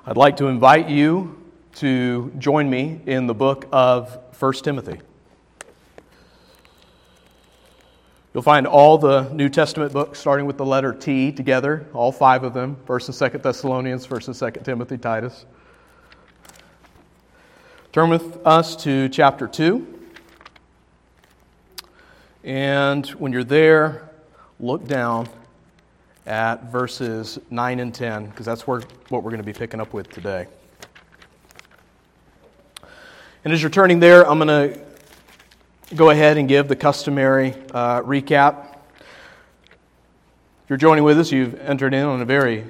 I'd like to invite you to join me in the book of 1 Timothy. You'll find all the New Testament books, starting with the letter T, together, all 5 of them, 1st and 2nd Thessalonians, 1st and 2nd Timothy, Titus. Turn with us to chapter 2. And when you're there, look down at verses 9 and 10, because that's what we're going to be picking up with today. And as you're turning there, I'm going to go ahead and give the customary recap. If you're joining with us, you've entered in on a very,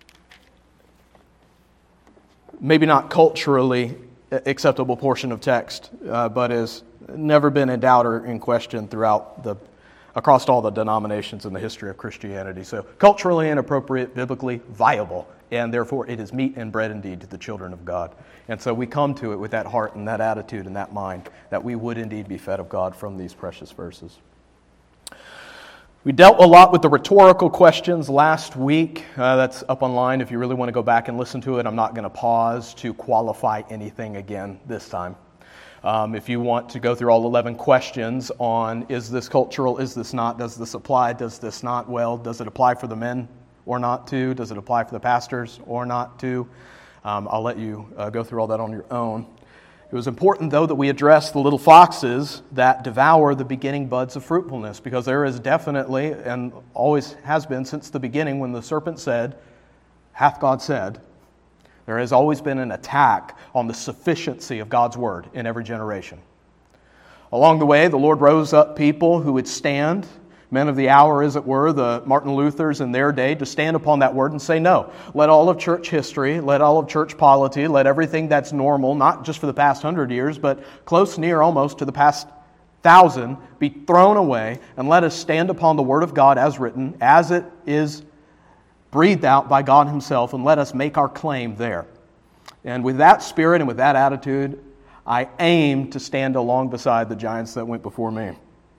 maybe not culturally acceptable portion of text, but has never been in doubt or in question across all the denominations in the history of Christianity. So culturally inappropriate, biblically viable, and therefore it is meat and bread indeed to the children of God. And so we come to it with that heart and that attitude and that mind that we would indeed be fed of God from these precious verses. We dealt a lot with the rhetorical questions last week. That's up online if you really want to go back and listen to it. I'm not going to pause to qualify anything again this time. If you want to go through all 11 questions on, is this cultural, is this not, does this apply, does this not, well, does it apply for the men or not to, does it apply for the pastors or not to, I'll let you go through all that on your own. It was important, though, that we address the little foxes that devour the beginning buds of fruitfulness, because there is definitely, and always has been since the beginning when the serpent said, hath God said, there has always been an attack on the sufficiency of God's Word in every generation. Along the way, the Lord rose up people who would stand, men of the hour, as it were, the Martin Luthers in their day, to stand upon that Word and say, no, let all of church history, let all of church polity, let everything that's normal, not just for the past 100 years, but close near almost to the past 1,000, be thrown away, and let us stand upon the Word of God as written, as it is breathed out by God Himself, and let us make our claim there. And with that spirit and with that attitude, I aim to stand along beside the giants that went before me.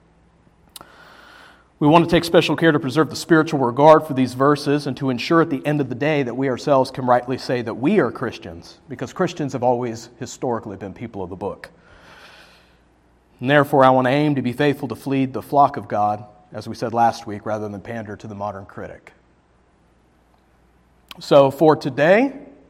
We want to take special care to preserve the spiritual regard for these verses and to ensure at the end of the day that we ourselves can rightly say that we are Christians, because Christians have always historically been people of the book. And therefore, I want to aim to be faithful to feed the flock of God, as we said last week, rather than pander to the modern critic. So for today,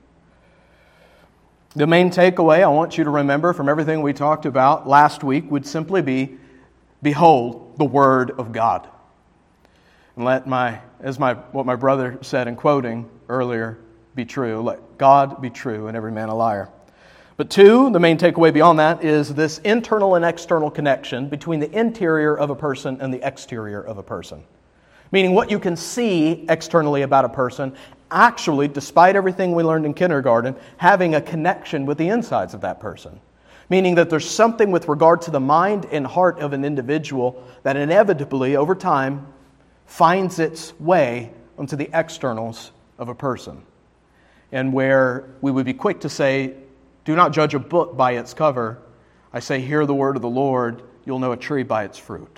the main takeaway I want you to remember from everything we talked about last week would simply be, behold, the Word of God. And let what my brother said in quoting earlier be true. Let God be true and every man a liar. But 2, the main takeaway beyond that is this internal and external connection between the interior of a person and the exterior of a person. Meaning what you can see externally about a person, actually, despite everything we learned in kindergarten, having a connection with the insides of that person. Meaning that there's something with regard to the mind and heart of an individual that inevitably, over time, finds its way onto the externals of a person. And where we would be quick to say, do not judge a book by its cover, I say, hear the word of the Lord, you'll know a tree by its fruit.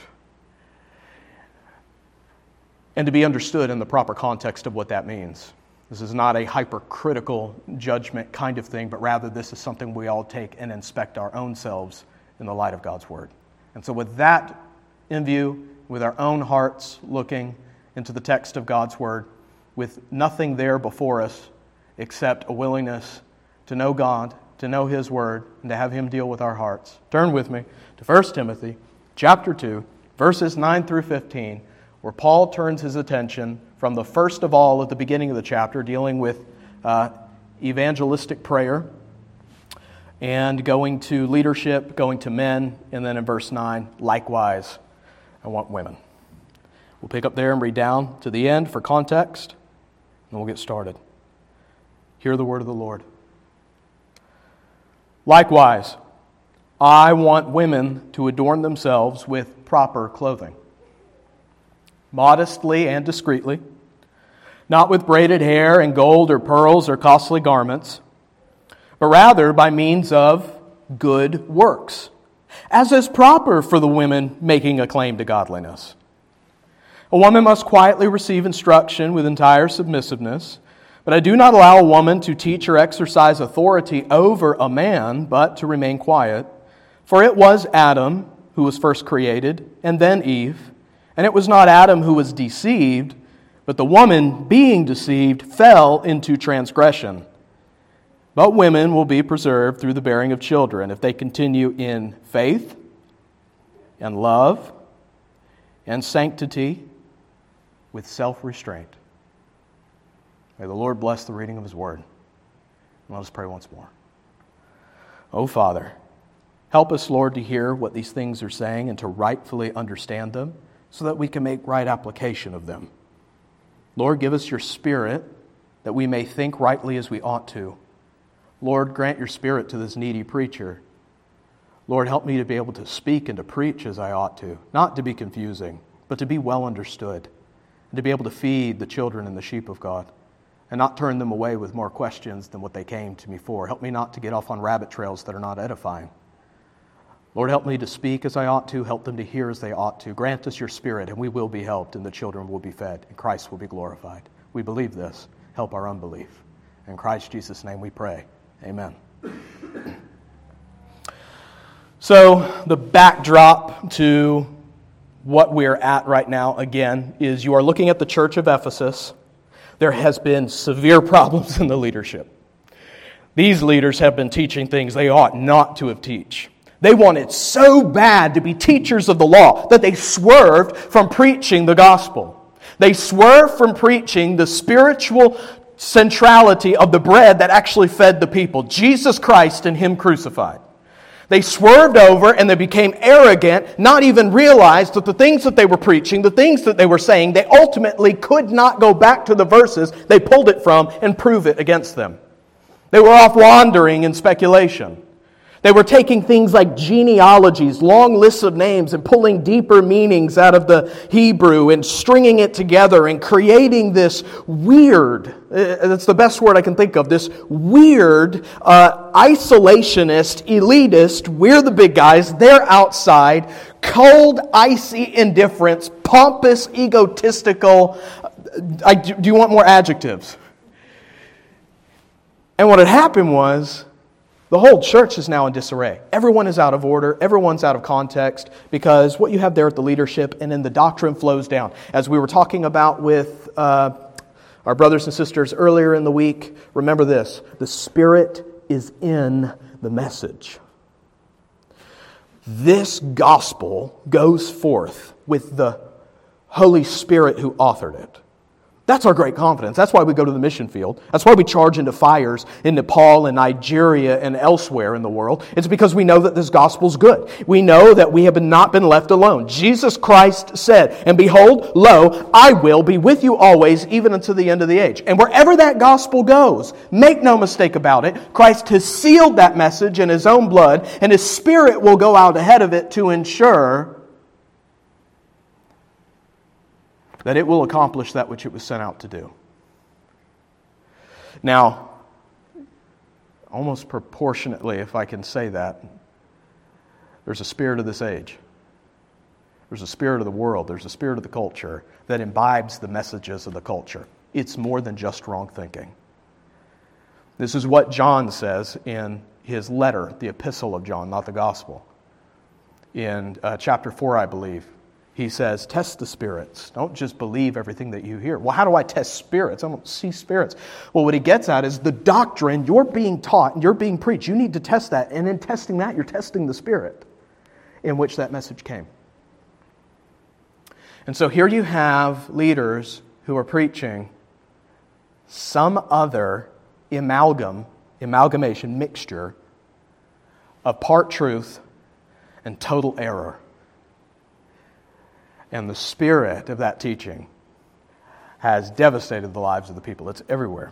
And to be understood in the proper context of what that means. This is not a hypercritical judgment kind of thing, but rather this is something we all take and inspect our own selves in the light of God's Word. And so with that in view, with our own hearts looking into the text of God's Word, with nothing there before us except a willingness to know God, to know His Word, and to have Him deal with our hearts. Turn with me to 1 Timothy chapter 2, verses 9 through 15, where Paul turns his attention from the first of all at the beginning of the chapter, dealing with evangelistic prayer, and going to leadership, going to men, and then in verse 9, likewise, I want women. We'll pick up there and read down to the end for context, and we'll get started. Hear the word of the Lord. Likewise, I want women to adorn themselves with proper clothing, modestly and discreetly, not with braided hair and gold or pearls or costly garments, but rather by means of good works, as is proper for the women making a claim to godliness. A woman must quietly receive instruction with entire submissiveness, But I do not allow a woman to teach or exercise authority over a man, but to remain quiet. For it was Adam who was first created, and then Eve. And it was not Adam who was deceived, but the woman, being deceived, fell into transgression. But women will be preserved through the bearing of children if they continue in faith and love and sanctity with self-restraint. May the Lord bless the reading of His Word. And let us pray once more. Oh, Father, help us, Lord, to hear what these things are saying and to rightfully understand them so that we can make right application of them. Lord, give us your Spirit that we may think rightly as we ought to. Lord, grant your Spirit to this needy preacher. Lord, help me to be able to speak and to preach as I ought to, not to be confusing, but to be well understood, and to be able to feed the children and the sheep of God, and not turn them away with more questions than what they came to me for. Help me not to get off on rabbit trails that are not edifying. Lord, help me to speak as I ought to, help them to hear as they ought to. Grant us your Spirit, and we will be helped, and the children will be fed, and Christ will be glorified. We believe this. Help our unbelief. In Christ Jesus' name we pray. Amen. So, the backdrop to what we're at right now, again, is you are looking at the church of Ephesus. There has been severe problems in the leadership. These leaders have been teaching things they ought not to have teach. They wanted so bad to be teachers of the law that they swerved from preaching the gospel. They swerved from preaching the spiritual centrality of the bread that actually fed the people, Jesus Christ and Him crucified. They swerved over and they became arrogant, not even realized that the things that they were preaching, the things that they were saying, they ultimately could not go back to the verses they pulled it from and prove it against them. They were off wandering in speculation. They were taking things like genealogies, long lists of names, and pulling deeper meanings out of the Hebrew and stringing it together and creating this weird, that's the best word I can think of, this weird, isolationist, elitist, we're the big guys, they're outside, cold, icy indifference, pompous, egotistical. Do you want more adjectives? And what had happened was, the whole church is now in disarray. Everyone is out of order. Everyone's out of context because what you have there at the leadership and then the doctrine flows down. As we were talking about with our brothers and sisters earlier in the week, remember this. The Spirit is in the message. This gospel goes forth with the Holy Spirit who authored it. That's our great confidence. That's why we go to the mission field. That's why we charge into fires in Nepal and Nigeria and elsewhere in the world. It's because we know that this gospel's good. We know that we have not been left alone. Jesus Christ said, "And behold, lo, I will be with you always, even unto the end of the age." And wherever that gospel goes, make no mistake about it, Christ has sealed that message in His own blood, and His Spirit will go out ahead of it to ensure that it will accomplish that which it was sent out to do. Now, almost proportionately, if I can say that, there's a spirit of this age. There's a spirit of the world. There's a spirit of the culture that imbibes the messages of the culture. It's more than just wrong thinking. This is what John says in his letter, the epistle of John, not the gospel. In chapter 4, I believe. He says, test the spirits. Don't just believe everything that you hear. Well, how do I test spirits? I don't see spirits. Well, what he gets at is the doctrine you're being taught and you're being preached. You need to test that. And in testing that, you're testing the spirit in which that message came. And so here you have leaders who are preaching some other amalgamation, mixture of part truth and total error. And the spirit of that teaching has devastated the lives of the people. It's everywhere.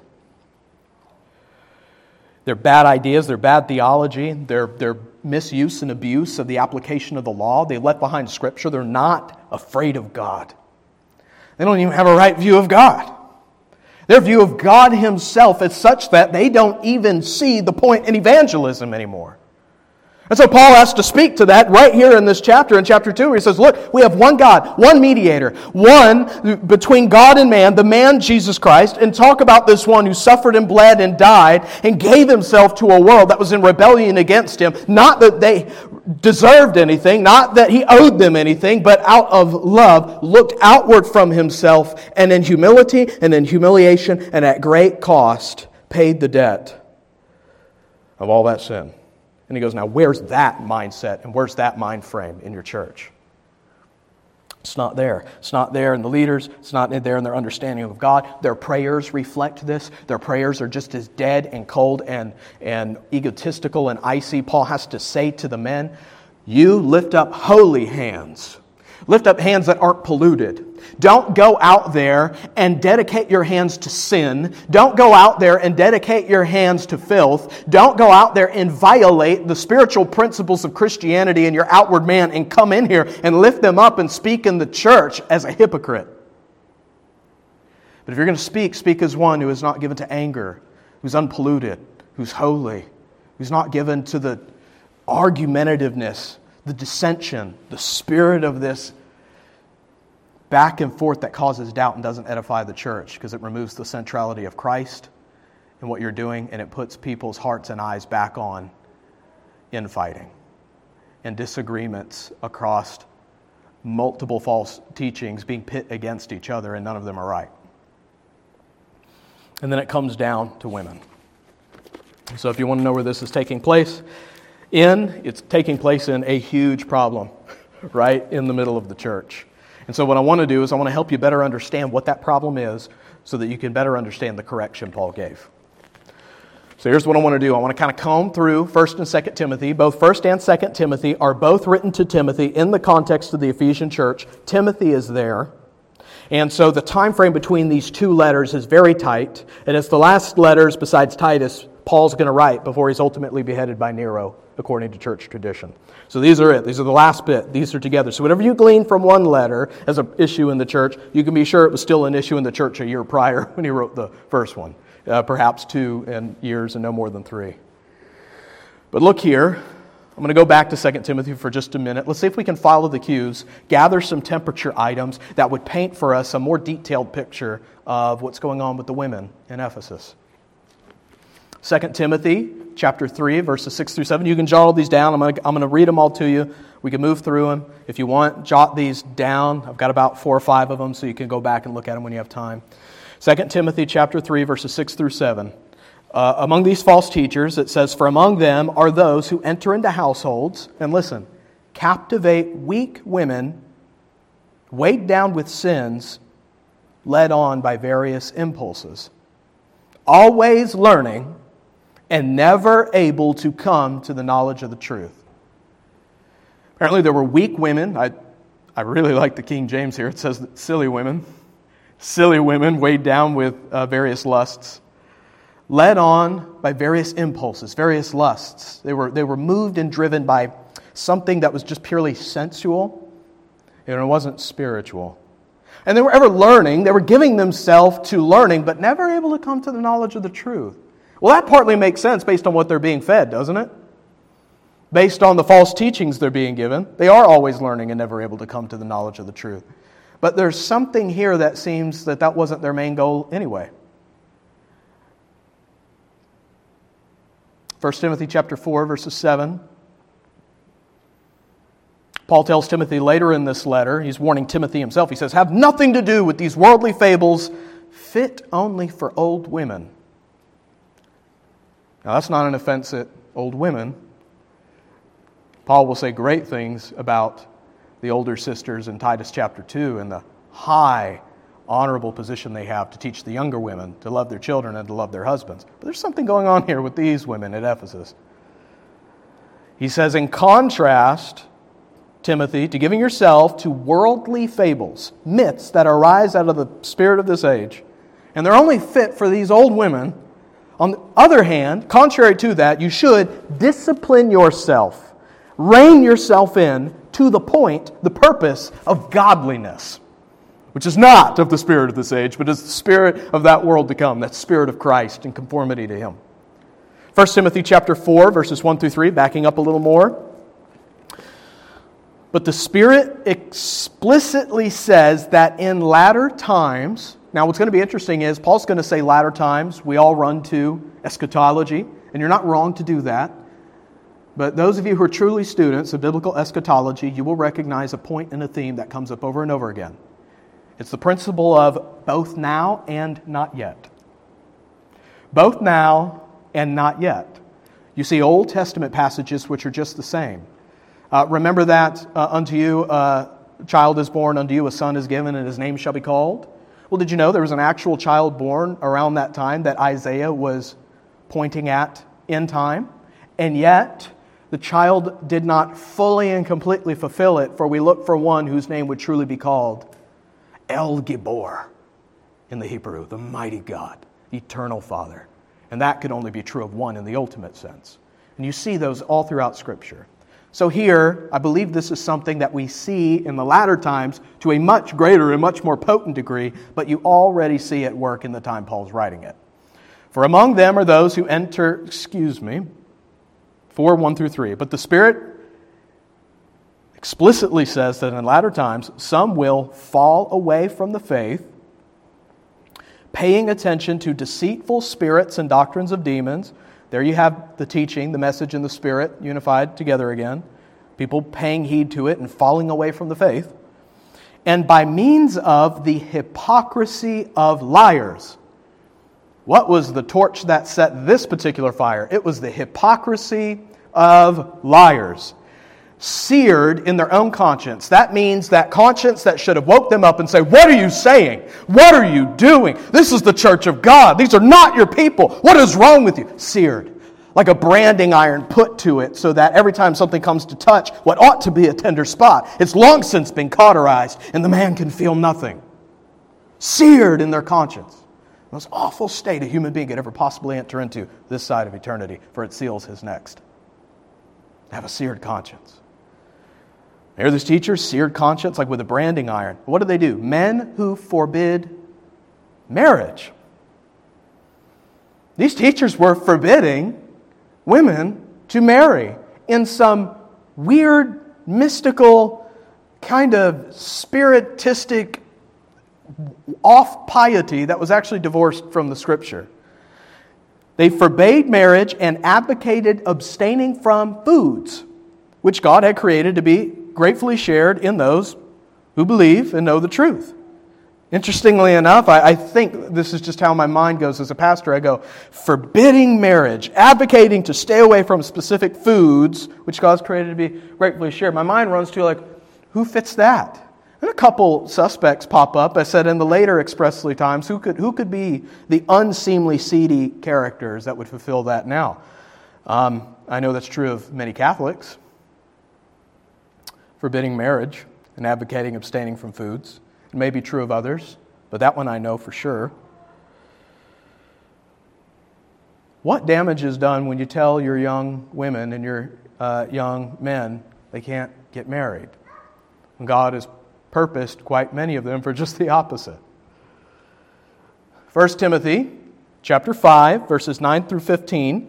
They're bad ideas, they're bad theology, they're misuse and abuse of the application of the law. They left behind Scripture. They're not afraid of God. They don't even have a right view of God. Their view of God Himself is such that they don't even see the point in evangelism anymore. And so Paul has to speak to that right here in this chapter, in chapter 2, where he says, look, we have one God, one mediator, one between God and man, the man Jesus Christ, and talk about this one who suffered and bled and died and gave himself to a world that was in rebellion against him. Not that they deserved anything, not that he owed them anything, but out of love, looked outward from himself, and in humility and in humiliation and at great cost paid the debt of all that sin. And he goes, now where's that mindset and where's that mind frame in your church? It's not there. It's not there in the leaders. It's not there in their understanding of God. Their prayers reflect this. Their prayers are just as dead and cold and egotistical and icy. Paul has to say to the men, you lift up holy hands. Lift up hands that aren't polluted. Don't go out there and dedicate your hands to sin. Don't go out there and dedicate your hands to filth. Don't go out there and violate the spiritual principles of Christianity in your outward man and come in here and lift them up and speak in the church as a hypocrite. But if you're going to speak as one who is not given to anger, who's unpolluted, who's holy, who's not given to the argumentativeness, the dissension, the spirit of this back and forth that causes doubt and doesn't edify the church because it removes the centrality of Christ in what you're doing, and it puts people's hearts and eyes back on infighting and disagreements across multiple false teachings being pit against each other, and none of them are right. And then it comes down to women. So if you want to know where this is taking place, it's taking place in a huge problem right in the middle of the church. And so what I want to do is I want to help you better understand what that problem is so that you can better understand the correction Paul gave. So here's what I want to do. I want to kind of comb through 1st and 2nd Timothy. Both 1st and 2nd Timothy are both written to Timothy in the context of the Ephesian church. Timothy is there. And so the time frame between these two letters is very tight. And it's the last letters besides Titus Paul's going to write before he's ultimately beheaded by Nero, according to church tradition. So these are it. These are the last bit. These are together. So whatever you glean from one letter as an issue in the church, you can be sure it was still an issue in the church a year prior when he wrote the first one. Perhaps 2 years and no more than 3. But look here. I'm going to go back to 2 Timothy for just a minute. Let's see if we can follow the cues, gather some temperature items that would paint for us a more detailed picture of what's going on with the women in Ephesus. 2 Timothy chapter 3, verses 6 through 7. You can jot all these down. I'm going to read them all to you. We can move through them. If you want, jot these down. I've got about 4 or 5 of them, so you can go back and look at them when you have time. 2 Timothy chapter 3, verses 6 through 7. Among these false teachers, it says, for among them are those who enter into households, and listen, captivate weak women, weighed down with sins, led on by various impulses, always learning and never able to come to the knowledge of the truth. Apparently there were weak women. I really like the King James here. It says that silly women weighed down with various lusts, led on by various impulses, various lusts. They were moved and driven by something that was just purely sensual, and it wasn't spiritual. And they were ever learning. They were giving themselves to learning, but never able to come to the knowledge of the truth. Well, that partly makes sense based on what they're being fed, doesn't it? Based on the false teachings they're being given. They are always learning and never able to come to the knowledge of the truth. But there's something here that seems that wasn't their main goal anyway. 1 Timothy chapter 4, verses 7. Paul tells Timothy later in this letter, he's warning Timothy himself, he says, have nothing to do with these worldly fables, fit only for old women. Now that's not an offense at old women. Paul will say great things about the older sisters in Titus chapter 2 and the high, honorable position they have to teach the younger women to love their children and to love their husbands. But there's something going on here with these women at Ephesus. He says, in contrast, Timothy, to giving yourself to worldly fables, myths that arise out of the spirit of this age, and they're only fit for these old women. On the other hand, contrary to that, you should discipline yourself, rein yourself in to the point, the purpose of godliness, which is not of the spirit of this age, but is the spirit of that world to come, that spirit of Christ in conformity to Him. 1 Timothy chapter 4, verses 1 through 3, backing up a little more. But the Spirit explicitly says that in latter times, now what's going to be interesting is Paul's going to say latter times. We all run to eschatology, and you're not wrong to do that. But those of you who are truly students of biblical eschatology, you will recognize a point and a theme that comes up over and over again. It's the principle of both now and not yet. Both now and not yet. You see Old Testament passages which are just the same. Remember that unto you a child is born, unto you a son is given, and his name shall be called. Well, did you know there was an actual child born around that time that Isaiah was pointing at in time? And yet, the child did not fully and completely fulfill it, for we look for one whose name would truly be called El Gibor in the Hebrew, the mighty God, eternal Father. And that could only be true of one in the ultimate sense. And you see those all throughout Scripture. So here, I believe this is something that we see in the latter times to a much greater and much more potent degree, but you already see it work in the time Paul's writing it. For among them are those who enter, 4, 1 through 3. But the Spirit explicitly says that in latter times, some will fall away from the faith, paying attention to deceitful spirits and doctrines of demons. There you have the teaching, the message, and the Spirit unified together again. People paying heed to it and falling away from the faith. And by means of the hypocrisy of liars. What was the torch that set this particular fire? It was the hypocrisy of liars. Seared in their own conscience. That means that conscience that should have woke them up and say, what are you saying? What are you doing? This is the church of God. These are not your people. What is wrong with you? Seared. Like a branding iron put to it so that every time something comes to touch what ought to be a tender spot, it's long since been cauterized and the man can feel nothing. Seared in their conscience. The most awful state a human being could ever possibly enter into this side of eternity, for it seals his next. Have a seared conscience. Here this teacher, seared conscience like with a branding iron. What do? Men who forbid marriage. These teachers were forbidding women to marry in some weird, mystical, kind of spiritistic, off piety that was actually divorced from the Scripture. They forbade marriage and advocated abstaining from foods, which God had created to be gratefully shared in those who believe and know the truth. Interestingly enough, I think this is just how my mind goes as a pastor. I go, forbidding marriage, advocating to stay away from specific foods, which God's created to be gratefully shared. My mind runs to like, who fits that? And a couple suspects pop up. I said in the later expressly times, who could be the unseemly, seedy characters that would fulfill that now? I know that's true of many Catholics. Forbidding marriage and advocating abstaining from foods. It may be true of others, but that one I know for sure. What damage is done when you tell your young women and your young men they can't get married? And God has purposed quite many of them for just the opposite. 1 Timothy chapter 5, verses 9 through 15.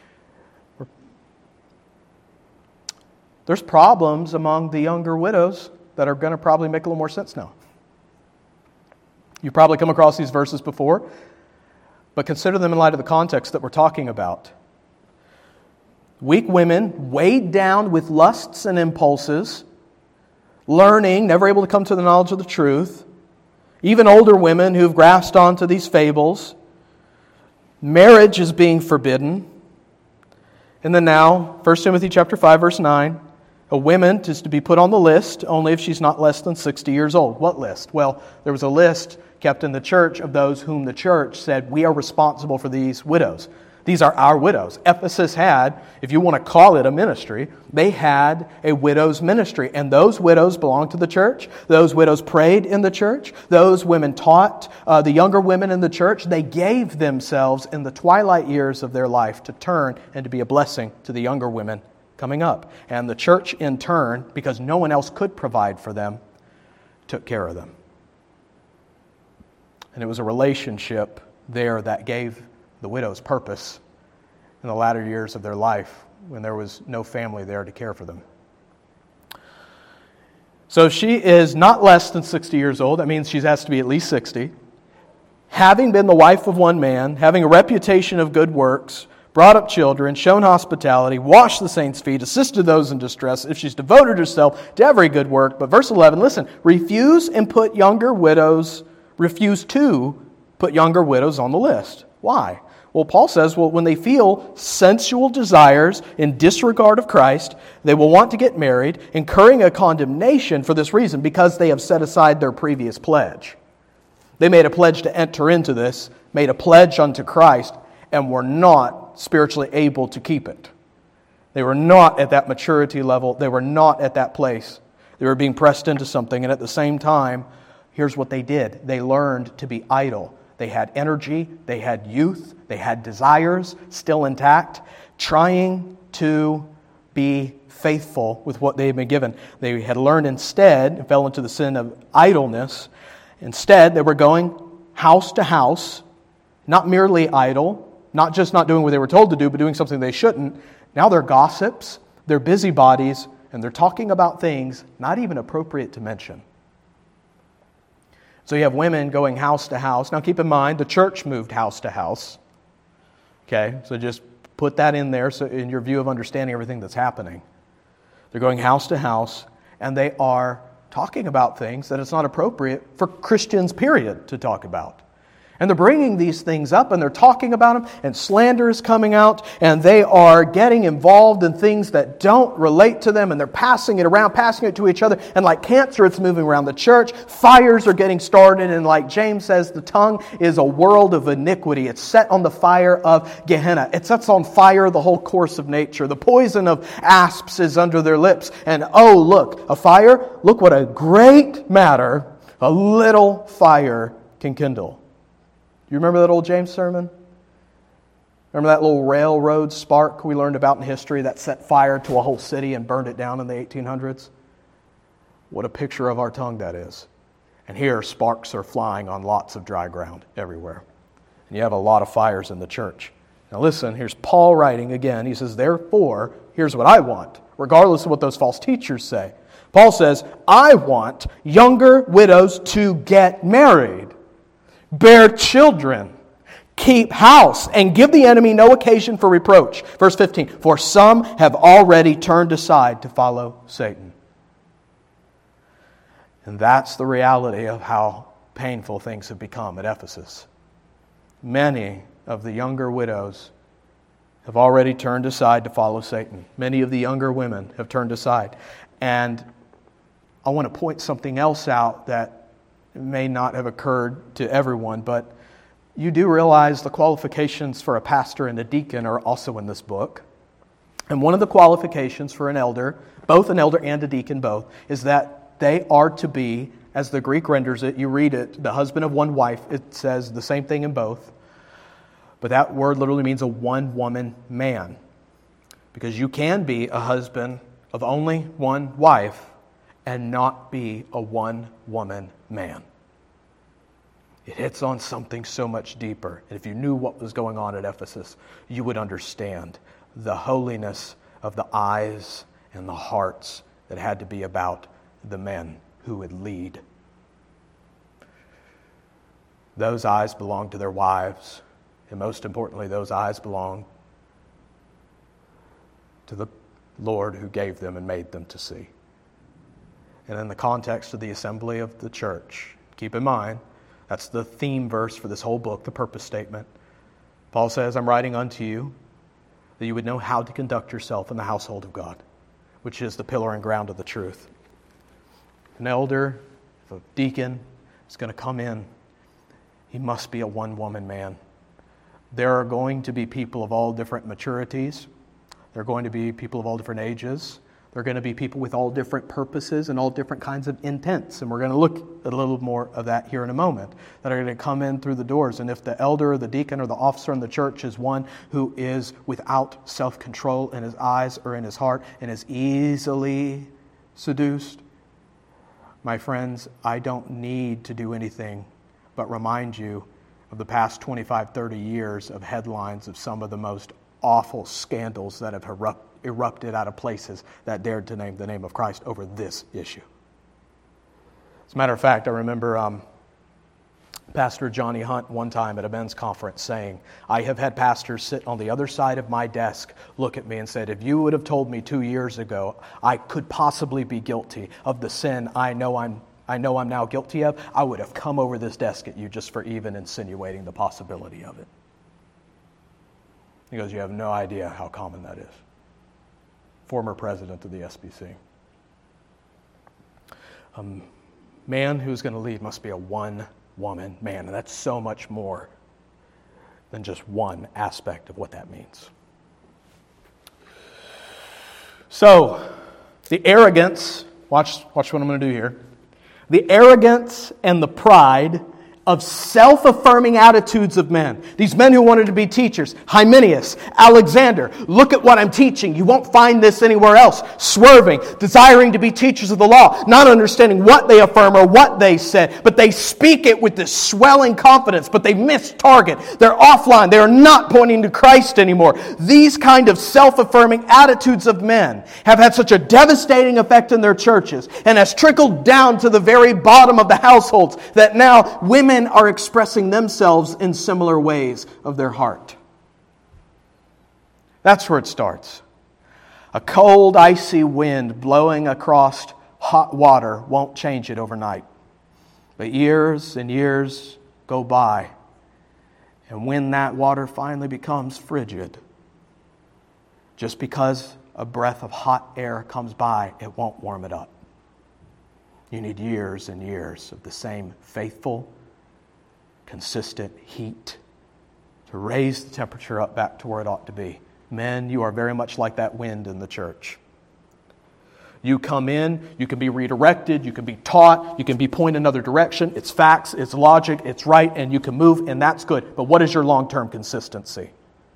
There's problems among the younger widows that are going to probably make a little more sense now. You've probably come across these verses before, but consider them in light of the context that we're talking about. Weak women, weighed down with lusts and impulses, learning, never able to come to the knowledge of the truth. Even older women who've grasped onto these fables. Marriage is being forbidden. And then now, 1 Timothy chapter 5, verse 9, a woman is to be put on the list only if she's not less than 60 years old. What list? Well, there was a list kept in the church of those whom the church said, we are responsible for these widows. These are our widows. Ephesus had, if you want to call it a ministry, they had a widow's ministry. And those widows belonged to the church. Those widows prayed in the church. Those women taught the younger women in the church. They gave themselves in the twilight years of their life to turn and to be a blessing to the younger women coming up. And the church in turn, because no one else could provide for them, took care of them. And it was a relationship there that gave the widow's purpose in the latter years of their life when there was no family there to care for them. So she is not less than 60 years old. That means she has to be at least 60. Having been the wife of one man, having a reputation of good works, brought up children, shown hospitality, washed the saints' feet, assisted those in distress, if she's devoted herself to every good work. But verse 11, listen, refuse to put younger widows on the list. Why? Well, Paul says, when they feel sensual desires in disregard of Christ, they will want to get married, incurring a condemnation for this reason, because they have set aside their previous pledge. They made a pledge to enter into this, made a pledge unto Christ, and were not spiritually able to keep it. They were not at that maturity level. They were not at that place. They were being pressed into something, and at the same time, here's what they did. They learned to be idle. They had energy, they had youth, they had desires still intact, trying to be faithful with what they had been given. They had learned instead, and fell into the sin of idleness. Instead, they were going house to house, not merely idle, not just not doing what they were told to do, but doing something they shouldn't. Now they're gossips, they're busybodies, and they're talking about things not even appropriate to mention. So you have women going house to house. Now keep in mind, the church moved house to house. Okay, so just put that in there so in your view of understanding everything that's happening. They're going house to house, and they are talking about things that it's not appropriate for Christians, period, to talk about. And they're bringing these things up and they're talking about them, and slander is coming out, and they are getting involved in things that don't relate to them, and they're passing it around, passing it to each other, and like cancer, it's moving around the church. Fires are getting started, and like James says, the tongue is a world of iniquity. It's set on the fire of Gehenna. It sets on fire the whole course of nature. The poison of asps is under their lips. And oh, look, a fire, look what a great matter a little fire can kindle. You remember that old James sermon? Remember that little railroad spark we learned about in history that set fire to a whole city and burned it down in the 1800s? What a picture of our tongue that is. And here sparks are flying on lots of dry ground everywhere. And you have a lot of fires in the church. Now listen, here's Paul writing again. He says, therefore, here's what I want, regardless of what those false teachers say. Paul says, I want younger widows to get married, bear children, keep house, and give the enemy no occasion for reproach. Verse 15, for some have already turned aside to follow Satan. And that's the reality of how painful things have become at Ephesus. Many of the younger widows have already turned aside to follow Satan. Many of the younger women have turned aside. And I want to point something else out that may not have occurred to everyone, but you do realize the qualifications for a pastor and a deacon are also in this book. And one of the qualifications for an elder, both an elder and a deacon both, is that they are to be, as the Greek renders it, you read it, the husband of one wife. It says the same thing in both. But that word literally means a one-woman man. Because you can be a husband of only one wife and not be a one-woman man. It hits on something so much deeper. And if you knew what was going on at Ephesus, you would understand the holiness of the eyes and the hearts that had to be about the men who would lead. Those eyes belonged to their wives, and most importantly, those eyes belonged to the Lord who gave them and made them to see. And in the context of the assembly of the church, keep in mind, that's the theme verse for this whole book, the purpose statement. Paul says, I'm writing unto you that you would know how to conduct yourself in the household of God, which is the pillar and ground of the truth. An elder, if a deacon is going to come in, he must be a one-woman man. There are going to be people of all different maturities. There are going to be people of all different ages. There are going to be people with all different purposes and all different kinds of intents. And we're going to look at a little more of that here in a moment, that are going to come in through the doors. And if the elder or the deacon or the officer in the church is one who is without self-control in his eyes or in his heart and is easily seduced, my friends, I don't need to do anything but remind you of the past 25, 30 years of headlines of some of the most awful scandals that have erupted out of places that dared to name the name of Christ over this issue. As a matter of fact, I remember Pastor Johnny Hunt one time at a men's conference saying, I have had pastors sit on the other side of my desk, look at me and said, if you would have told me 2 years ago I could possibly be guilty of the sin I know I'm now guilty of, I would have come over this desk at you just for even insinuating the possibility of it. He goes, you have no idea how common that is. Former president of the SBC. A man who's going to lead must be a one-woman man, and that's so much more than just one aspect of what that means. So, the arrogance, watch what I'm going to do here. The arrogance and the pride of self-affirming attitudes of men. These men who wanted to be teachers, Hymenaeus, Alexander, look at what I'm teaching. You won't find this anywhere else. Swerving, desiring to be teachers of the law, not understanding what they affirm or what they said, but they speak it with this swelling confidence, but they miss target. They're offline. They're not pointing to Christ anymore. These kind of self-affirming attitudes of men have had such a devastating effect in their churches and has trickled down to the very bottom of the households that now women are expressing themselves in similar ways of their heart. That's where it starts. A cold, icy wind blowing across hot water won't change it overnight. But years and years go by, and when that water finally becomes frigid, just because a breath of hot air comes by, it won't warm it up. You need years and years of the same faithful, consistent heat to raise the temperature up back to where it ought to be. Men, you are very much like that wind in the church. You come in, you can be redirected, you can be taught, you can be pointed another direction. It's facts, it's logic, it's right, and you can move, and that's good. But what is your long-term consistency?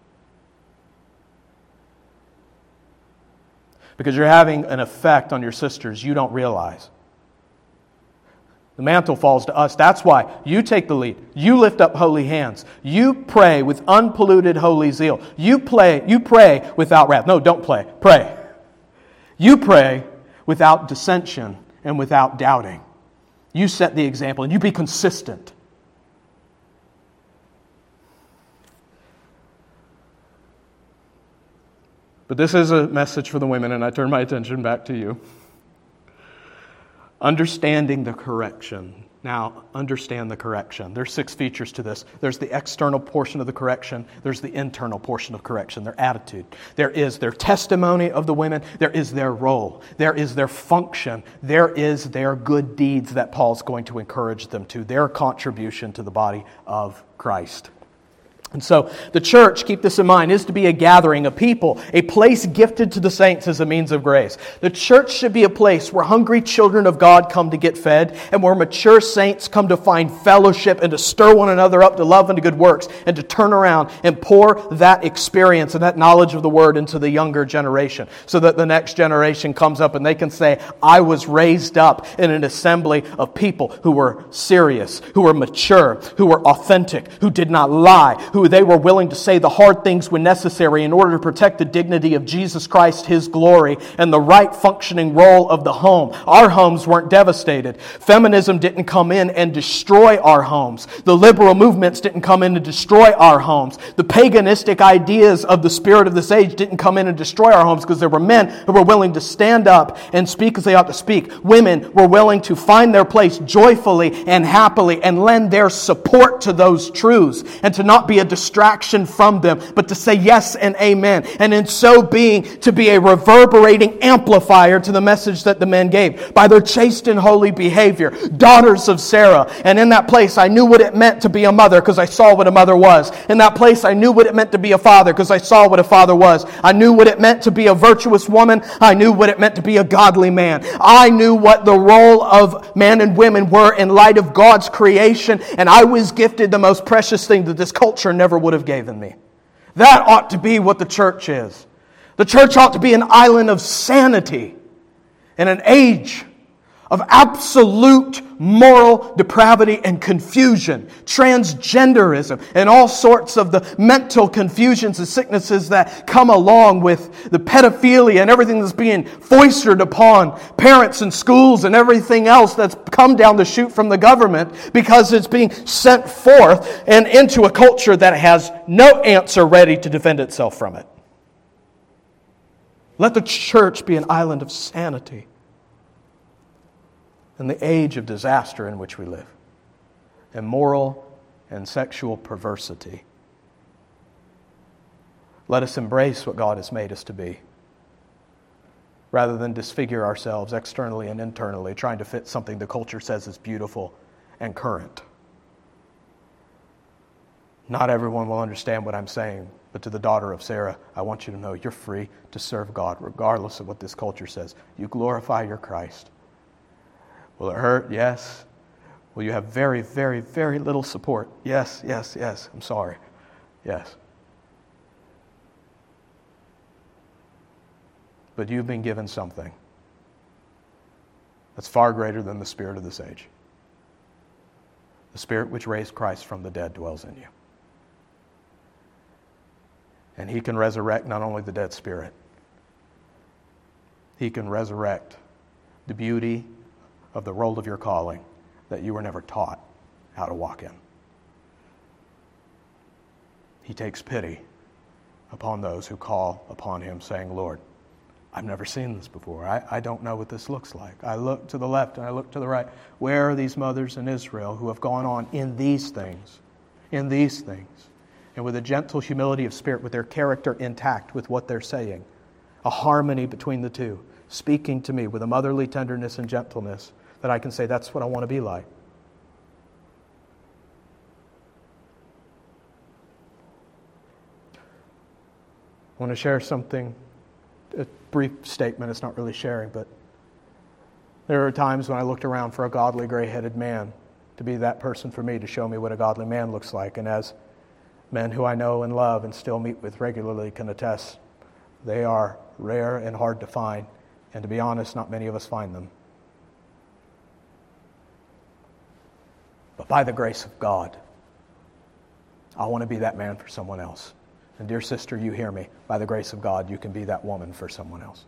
Because you're having an effect on your sisters you don't realize. The mantle falls to us. That's why you take the lead. You lift up holy hands. You pray with unpolluted holy zeal. You pray without wrath. No, don't play. Pray. You pray without dissension and without doubting. You set the example and you be consistent. But this is a message for the women, and I turn my attention back to you. Understanding the correction. Now, understand the correction. There's 6 features to this. There's the external portion of the correction. There's the internal portion of correction, their attitude. There is their testimony of the women. There is their role. There is their function. There is their good deeds that Paul's going to encourage them to, their contribution to the body of Christ. And so the church, keep this in mind, is to be a gathering, a people, a place gifted to the saints as a means of grace. The church should be a place where hungry children of God come to get fed and where mature saints come to find fellowship and to stir one another up to love and to good works and to turn around and pour that experience and that knowledge of the Word into the younger generation so that the next generation comes up and they can say, I was raised up in an assembly of people who were serious, who were mature, who were authentic, who did not lie, who they were willing to say the hard things when necessary in order to protect the dignity of Jesus Christ, His glory, and the right functioning role of the home. Our homes weren't devastated. Feminism didn't come in and destroy our homes. The liberal movements didn't come in and destroy our homes. The paganistic ideas of the spirit of this age didn't come in and destroy our homes because there were men who were willing to stand up and speak as they ought to speak. Women were willing to find their place joyfully and happily and lend their support to those truths and to not be a distraction from them, but to say yes and amen. And in so being, to be a reverberating amplifier to the message that the men gave by their chaste and holy behavior, daughters of Sarah. And in that place, I knew what it meant to be a mother because I saw what a mother was. In that place, I knew what it meant to be a father because I saw what a father was. I knew what it meant to be a virtuous woman. I knew what it meant to be a godly man. I knew what the role of men and women were in light of God's creation, and I was gifted the most precious thing that this culture never would have given me. That ought to be what the church is. The church ought to be an island of sanity in an age of absolute moral depravity and confusion, transgenderism, and all sorts of the mental confusions and sicknesses that come along with the pedophilia and everything that's being foisted upon parents and schools and everything else that's come down the chute from the government because it's being sent forth and into a culture that has no answer ready to defend itself from it. Let the church be an island of sanity in the age of disaster in which we live, and moral and sexual perversity. Let us embrace what God has made us to be, rather than disfigure ourselves externally and internally, trying to fit something the culture says is beautiful and current. Not everyone will understand what I'm saying, but to the daughter of Sarah, I want you to know you're free to serve God, regardless of what this culture says. You glorify your Christ. Will it hurt? Yes. Will you have very, very, very little support? Yes, yes, yes. I'm sorry. Yes. But you've been given something that's far greater than the spirit of this age. The Spirit which raised Christ from the dead dwells in you. And He can resurrect not only the dead spirit, He can resurrect the beauty of the role of your calling that you were never taught how to walk in. He takes pity upon those who call upon Him, saying, Lord, I've never seen this before. I don't know what this looks like. I look to the left and I look to the right. Where are these mothers in Israel who have gone on in these things? In these things. And with a gentle humility of spirit, with their character intact with what they're saying. A harmony between the two. Speaking to me with a motherly tenderness and gentleness that I can say, that's what I want to be like. I want to share something, a brief statement. It's not really sharing, but there are times when I looked around for a godly gray-headed man to be that person for me, to show me what a godly man looks like. And as men who I know and love and still meet with regularly can attest, they are rare and hard to find. And to be honest, not many of us find them. But by the grace of God, I want to be that man for someone else. And dear sister, you hear me. By the grace of God, you can be that woman for someone else.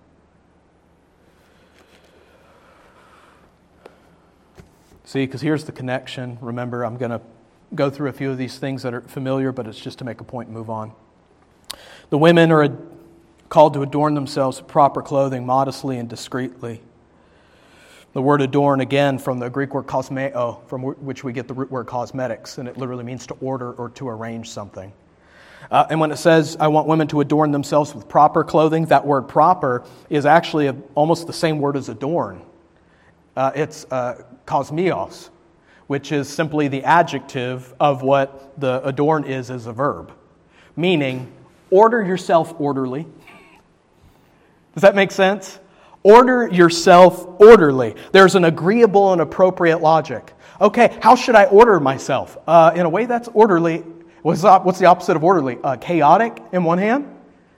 See, because here's the connection. Remember, I'm going to go through a few of these things that are familiar, but it's just to make a point and move on. The women are called to adorn themselves with proper clothing, modestly and discreetly. The word adorn, again, from the Greek word kosmeo, from which we get the root word cosmetics, and it literally means to order or to arrange something. And when it says, I want women to adorn themselves with proper clothing, that word proper is actually almost the same word as adorn. It's kosmios, which is simply the adjective of what the adorn is as a verb, meaning order yourself orderly. Does that make sense? Order yourself orderly. There's an agreeable and appropriate logic. Okay, how should I order myself? In a way that's orderly. What's the opposite of orderly? Chaotic in one hand.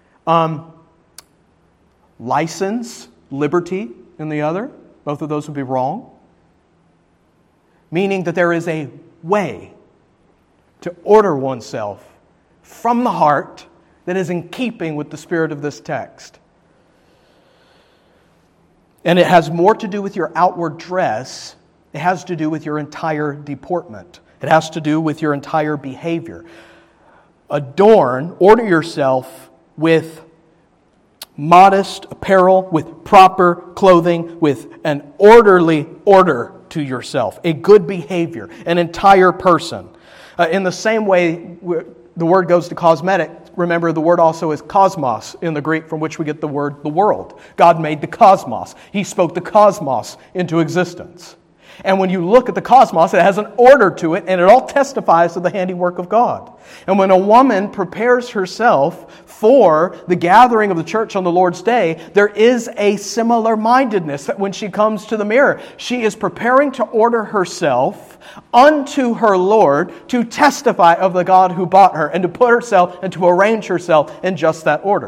License, liberty in the other. Both of those would be wrong. Meaning that there is a way to order oneself from the heart that is in keeping with the spirit of this text. And it has more to do with your outward dress. It has to do with your entire deportment. It has to do with your entire behavior. Adorn, order yourself with modest apparel, with proper clothing, with an orderly order to yourself, a good behavior, an entire person. In the same way, the word goes to cosmetic. Remember, the word also is cosmos in the Greek, from which we get the word the world. God made the cosmos. He spoke the cosmos into existence. And when you look at the cosmos, it has an order to it, and it all testifies to the handiwork of God. And when a woman prepares herself for the gathering of the church on the Lord's day, there is a similar mindedness that when she comes to the mirror, she is preparing to order herself unto her Lord to testify of the God who bought her, and to put herself and to arrange herself in just that order.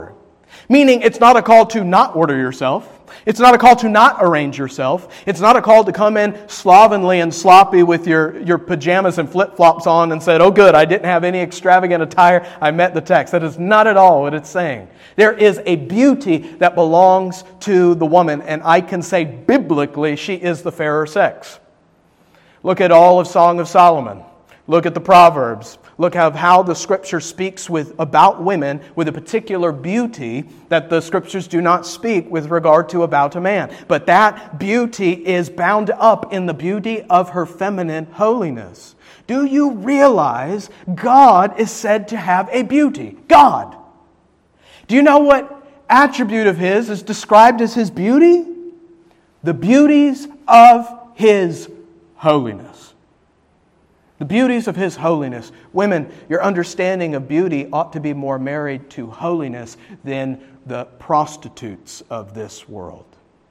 Meaning it's not a call to not order yourself. It's not a call to not arrange yourself. It's not a call to come in slovenly and sloppy with your pajamas and flip-flops on and said, oh good, I didn't have any extravagant attire, I met the text. That is not at all what it's saying. There is a beauty that belongs to the woman, and I can say biblically she is the fairer sex. Look at all of Song of Solomon. Look at the Proverbs. Look at how the Scripture speaks about women with a particular beauty that the Scriptures do not speak with regard to about a man. But that beauty is bound up in the beauty of her feminine holiness. Do you realize God is said to have a beauty? God. Do you know what attribute of His is described as His beauty? The beauties of His holiness. The beauties of His holiness. Women, your understanding of beauty ought to be more married to holiness than the prostitutes of this world.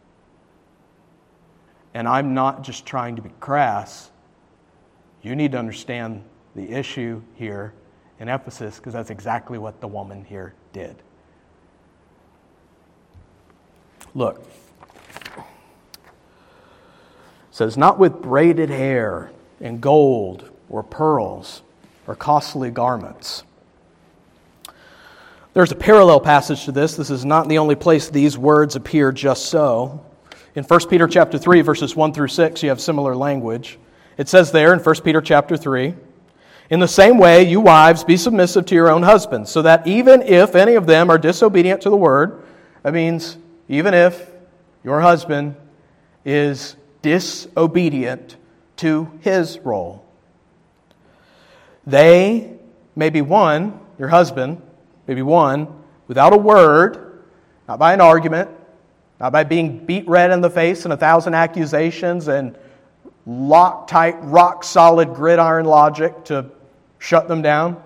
And I'm not just trying to be crass. You need to understand the issue here in Ephesus, because that's exactly what the woman here did. Look. It says, not with braided hair and gold or pearls or costly garments. There's a parallel passage to this. This is not the only place these words appear just so. In 1 Peter chapter 3, verses 1 through 6, you have similar language. It says there in 1 Peter chapter 3, in the same way, you wives, be submissive to your own husbands, so that even if any of them are disobedient to the word, that means even if your husband is disobedient to his role, they may be won, your husband may be won without a word, not by an argument, not by being beat red in the face and 1,000 accusations and Loctite, rock-solid gridiron logic to shut them down.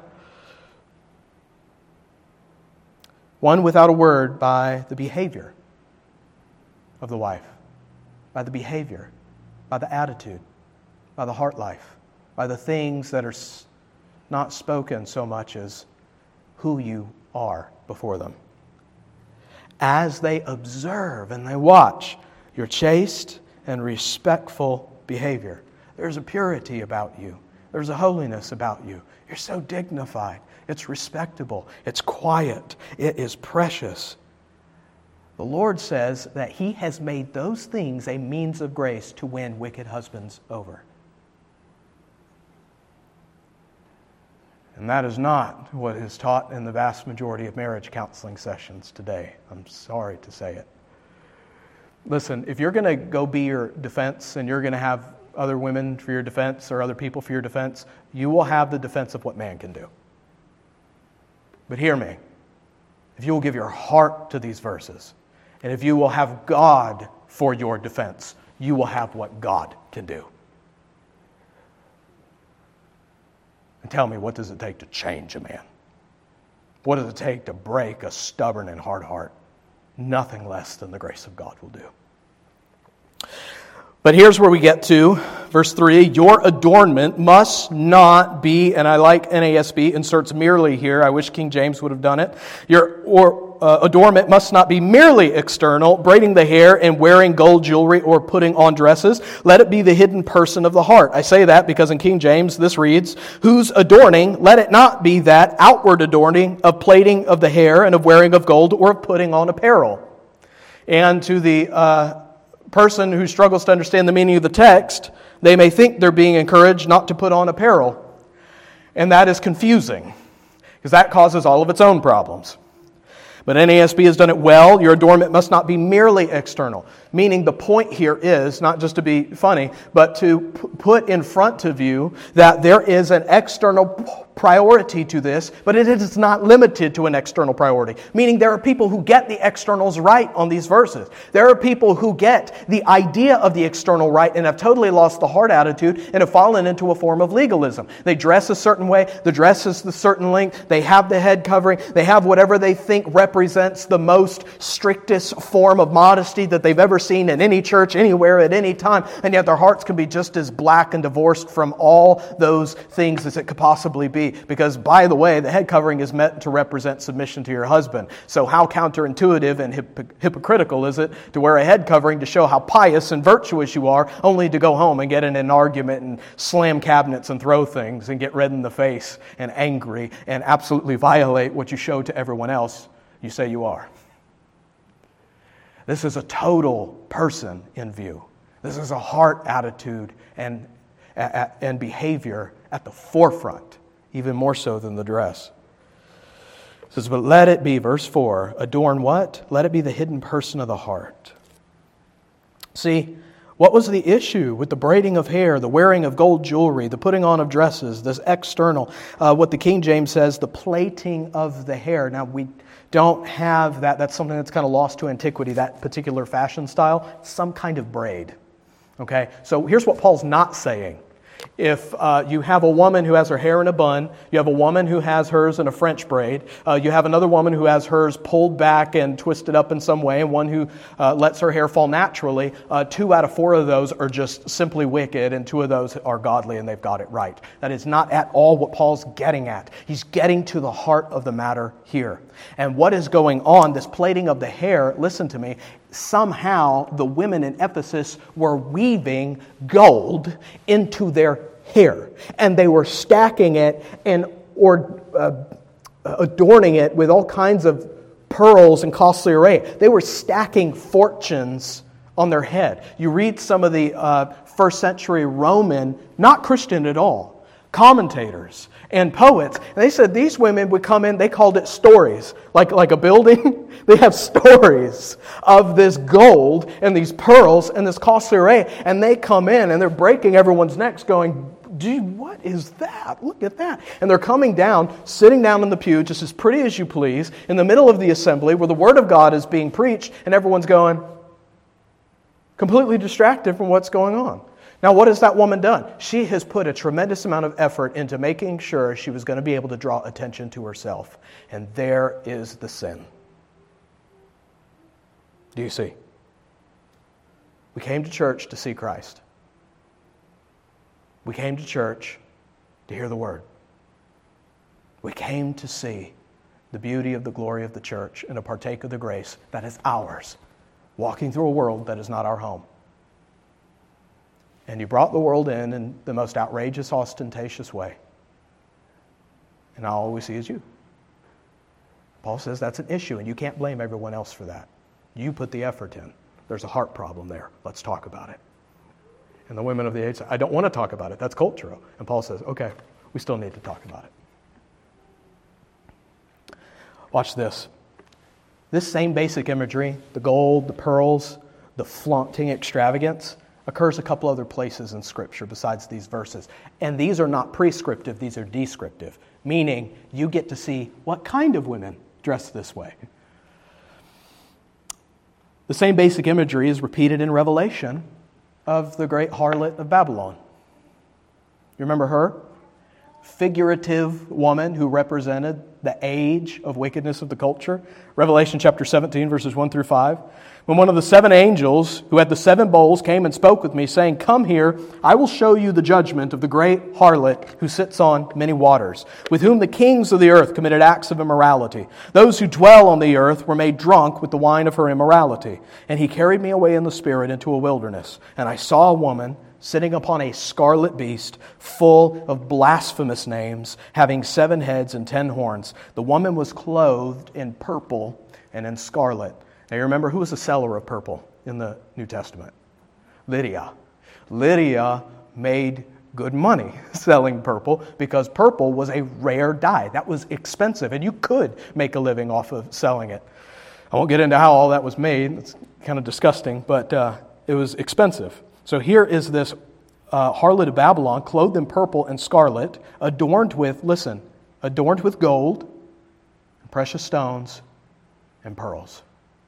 Won without a word by the behavior of the wife, by the behavior, by the attitude, by the heart life, by the things that are not spoken so much as who you are before them. As they observe and they watch your chaste and respectful behavior. There's a purity about you. There's a holiness about you. You're so dignified. It's respectable. It's quiet. It is precious. The Lord says that He has made those things a means of grace to win wicked husbands over. And that is not what is taught in the vast majority of marriage counseling sessions today. I'm sorry to say it. Listen, if you're going to go be your defense and you're going to have other women for your defense or other people for your defense, you will have the defense of what man can do. But hear me. If you will give your heart to these verses, and if you will have God for your defense, you will have what God can do. And tell me, what does it take to change a man? What does it take to break a stubborn and hard heart? Nothing less than the grace of God will do. But here's where we get to verse 3. Your adornment must not be, and I like NASB, inserts merely here. I wish King James would have done it. Your adornment must not be merely external, braiding the hair and wearing gold jewelry or putting on dresses. Let it be the hidden person of the heart. I say that because in King James this reads, whose adorning, let it not be that outward adorning of plaiting of the hair and of wearing of gold or of putting on apparel. And to the person who struggles to understand the meaning of the text, they may think they're being encouraged not to put on apparel. And that is confusing, because that causes all of its own problems. But NASB has done it well. Your adornment must not be merely external. Meaning the point here is, not just to be funny, but to put in front of you that there is an external priority to this, but it is not limited to an external priority. Meaning there are people who get the externals right on these verses. There are people who get the idea of the external right and have totally lost the heart attitude and have fallen into a form of legalism. They dress a certain way, the dress is the certain length, they have the head covering, they have whatever they think represents the most strictest form of modesty that they've ever seen in any church, anywhere, at any time, and yet their hearts can be just as black and divorced from all those things as it could possibly be. Because, by the way, the head covering is meant to represent submission to your husband. So how counterintuitive and hypocritical is it to wear a head covering to show how pious and virtuous you are, only to go home and get in an argument and slam cabinets and throw things and get red in the face and angry and absolutely violate what you show to everyone else you say you are? This is a total person in view. This is a heart attitude and behavior at the forefront, even more so than the dress. It says, but let it be, verse 4, adorn what? Let it be the hidden person of the heart. See, what was the issue with the braiding of hair, the wearing of gold jewelry, the putting on of dresses, this external, what the King James says, the plaiting of the hair? Now, we don't have that. That's something that's kind of lost to antiquity, that particular fashion style. Some kind of braid. Okay? So here's what Paul's not saying. If you have a woman who has her hair in a bun, you have a woman who has hers in a French braid, you have another woman who has hers pulled back and twisted up in some way, and one who lets her hair fall naturally, 2 out of 4 of those are just simply wicked, and 2 of those are godly and they've got it right. That is not at all what Paul's getting at. He's getting to the heart of the matter here. And what is going on, this plaiting of the hair, listen to me, somehow the women in Ephesus were weaving gold into their hair. And they were stacking it and adorning it with all kinds of pearls and costly array. They were stacking fortunes on their head. You read some of the first century Roman, not Christian at all, commentators and poets. And they said these women would come in, they called it stories. Like a building, they have stories of this gold and these pearls and this costly array. And they come in and they're breaking everyone's necks going, gee, what is that? Look at that. And they're coming down, sitting down in the pew, just as pretty as you please, in the middle of the assembly where the Word of God is being preached, and everyone's going completely distracted from what's going on. Now, what has that woman done? She has put a tremendous amount of effort into making sure she was going to be able to draw attention to herself. And there is the sin. Do you see? We came to church to see Christ. We came to church to hear the Word. We came to see the beauty of the glory of the church and to partake of the grace that is ours, walking through a world that is not our home. And you brought the world in the most outrageous, ostentatious way. And all we see is you. Paul says that's an issue, and you can't blame everyone else for that. You put the effort in. There's a heart problem there. Let's talk about it. And the women of the age say, I don't want to talk about it. That's cultural. And Paul says, okay, we still need to talk about it. Watch this. This same basic imagery, the gold, the pearls, the flaunting extravagance, occurs a couple other places in Scripture besides these verses. And these are not prescriptive, these are descriptive, meaning you get to see what kind of women dress this way. The same basic imagery is repeated in Revelation of the great harlot of Babylon. You remember her? Figurative woman who represented the age of wickedness of the culture. Revelation chapter 17, verses 1 through 5. When one of the 7 angels who had the 7 bowls came and spoke with me, saying, come here, I will show you the judgment of the great harlot who sits on many waters, with whom the kings of the earth committed acts of immorality. Those who dwell on the earth were made drunk with the wine of her immorality. And he carried me away in the spirit into a wilderness. And I saw a woman sitting upon a scarlet beast, full of blasphemous names, having 7 heads and 10 horns. The woman was clothed in purple and in scarlet. Now you remember who was the seller of purple in the New Testament? Lydia. Lydia made good money selling purple because purple was a rare dye. That was expensive, and you could make a living off of selling it. I won't get into how all that was made. It's kind of disgusting, but it was expensive. So here is this harlot of Babylon, clothed in purple and scarlet, adorned with, listen, adorned with gold, and precious stones, and pearls.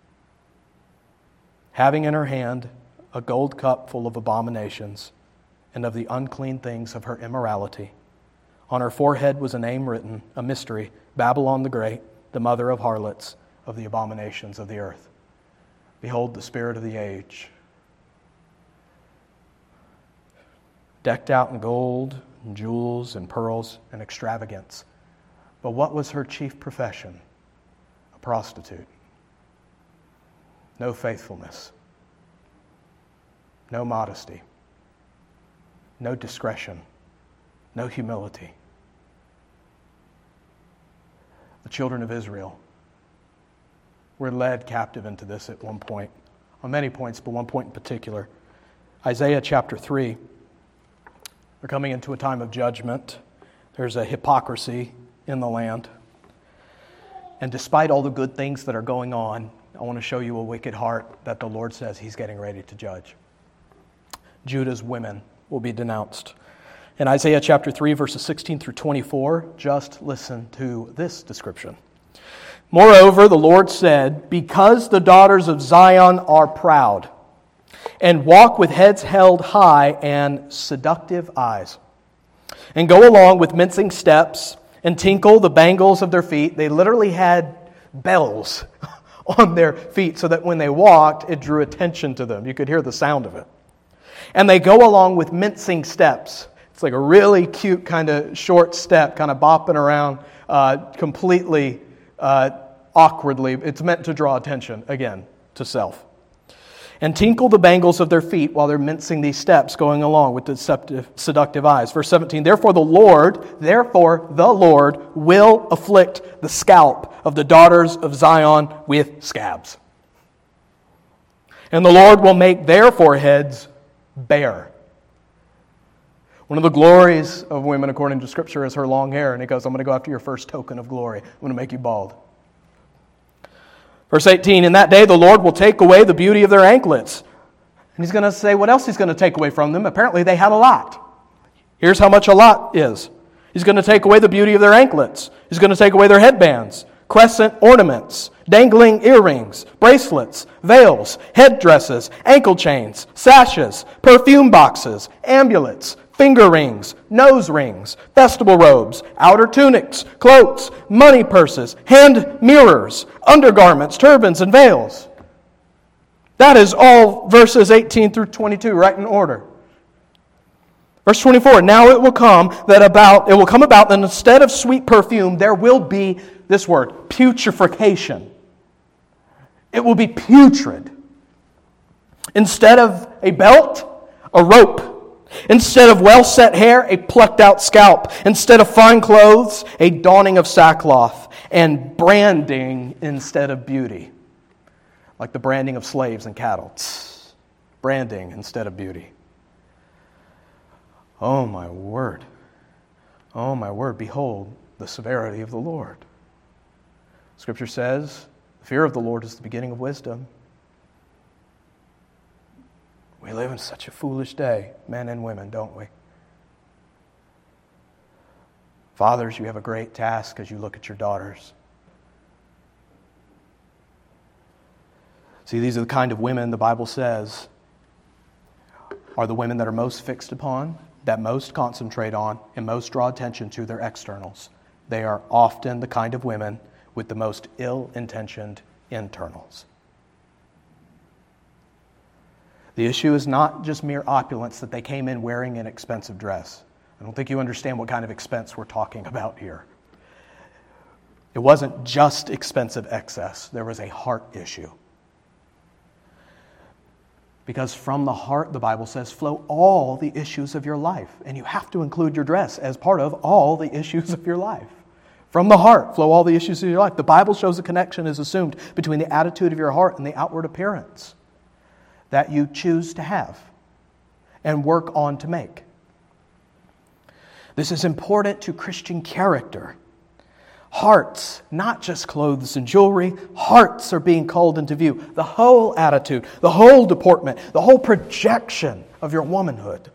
Having in her hand a gold cup full of abominations and of the unclean things of her immorality. On her forehead was a name written, a mystery, Babylon the Great, the mother of harlots, of the abominations of the earth. Behold the spirit of the age. Decked out in gold and jewels and pearls and extravagance. But what was her chief profession? A prostitute. No faithfulness. No modesty. No discretion. No humility. The children of Israel were led captive into this at one point. On many points, but one point in particular. Isaiah chapter 3. They're coming into a time of judgment. There's a hypocrisy in the land. And despite all the good things that are going on, I want to show you a wicked heart that the Lord says He's getting ready to judge. Judah's women will be denounced. In Isaiah chapter 3, verses 16 through 24, just listen to this description. Moreover, the Lord said, because the daughters of Zion are proud, and walk with heads held high and seductive eyes, and go along with mincing steps, and tinkle the bangles of their feet. They literally had bells on their feet so that when they walked, it drew attention to them. You could hear the sound of it. And they go along with mincing steps. It's like a really cute kind of short step, kind of bopping around completely awkwardly. It's meant to draw attention, again, to self. And tinkle the bangles of their feet while they're mincing these steps, going along with seductive eyes. Verse 17, therefore the Lord will afflict the scalp of the daughters of Zion with scabs. And the Lord will make their foreheads bare. One of the glories of women, according to Scripture, is her long hair. And He goes, I'm going to go after your first token of glory. I'm going to make you bald. Verse 18, in that day the Lord will take away the beauty of their anklets. And He's going to say what else He's going to take away from them. Apparently they had a lot. Here's how much a lot is. He's going to take away the beauty of their anklets. He's going to take away their headbands, crescent ornaments, dangling earrings, bracelets, veils, headdresses, ankle chains, sashes, perfume boxes, amulets, finger rings, nose rings, festival robes, outer tunics, cloaks, money purses, hand mirrors, undergarments, turbans, and veils. That is all verses 18 through 22, right in order. Verse 24, now it will come about that instead of sweet perfume, there will be this word, putrefaction. It will be putrid. Instead of a belt, a rope. Instead of well-set hair, a plucked-out scalp. Instead of fine clothes, a donning of sackcloth. And branding instead of beauty. Like the branding of slaves and cattle. Branding instead of beauty. Oh my word. Oh my word. Behold the severity of the Lord. Scripture says, the fear of the Lord is the beginning of wisdom. We live in such a foolish day, men and women, don't we? Fathers, you have a great task as you look at your daughters. See, these are the kind of women the Bible says are the women that are most fixed upon, that most concentrate on, and most draw attention to their externals. They are often the kind of women with the most ill-intentioned internals. The issue is not just mere opulence that they came in wearing an expensive dress. I don't think you understand what kind of expense we're talking about here. It wasn't just expensive excess. There was a heart issue. Because from the heart, the Bible says, flow all the issues of your life. And you have to include your dress as part of all the issues of your life. From the heart, flow all the issues of your life. The Bible shows a connection is assumed between the attitude of your heart and the outward appearance that you choose to have and work on to make. This is important to Christian character. Hearts, not just clothes and jewelry, hearts are being called into view. The whole attitude, the whole deportment, the whole projection of your womanhood.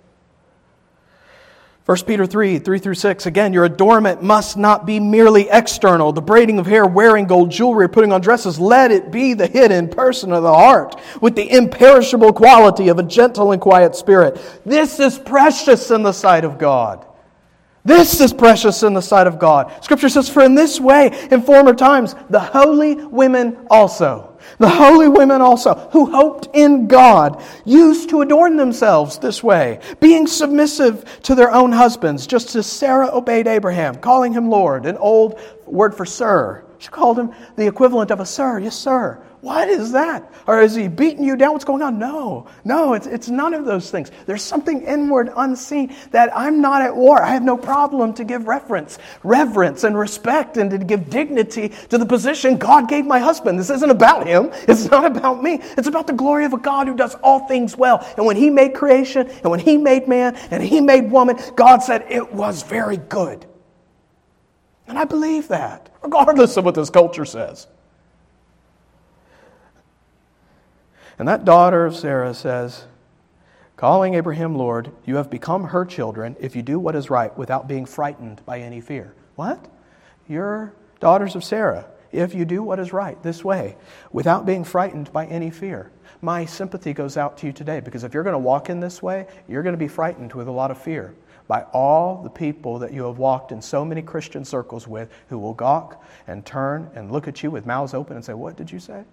1 Peter 3:3-6, again, your adornment must not be merely external. The braiding of hair, wearing gold jewelry, putting on dresses. Let it be the hidden person of the heart with the imperishable quality of a gentle and quiet spirit. This is precious in the sight of God. This is precious in the sight of God. Scripture says, for in this way, in former times, the holy women also, who hoped in God, used to adorn themselves this way, being submissive to their own husbands, just as Sarah obeyed Abraham, calling him Lord, an old word for sir. She called him the equivalent of a sir. Yes, sir. What is that? Or is he beating you down? What's going on? No, it's none of those things. There's something inward, unseen, that I'm not at war. I have no problem to give reverence and respect, and to give dignity to the position God gave my husband. This isn't about him. It's not about me. It's about the glory of a God who does all things well. And when He made creation, and when He made man, and He made woman, God said it was very good. And I believe that, regardless of what this culture says. And that daughter of Sarah says, calling Abraham Lord, you have become her children if you do what is right without being frightened by any fear. What? You're daughters of Sarah if you do what is right this way without being frightened by any fear. My sympathy goes out to you today, because if you're going to walk in this way, you're going to be frightened with a lot of fear by all the people that you have walked in so many Christian circles with, who will gawk and turn and look at you with mouths open and say, what did you say?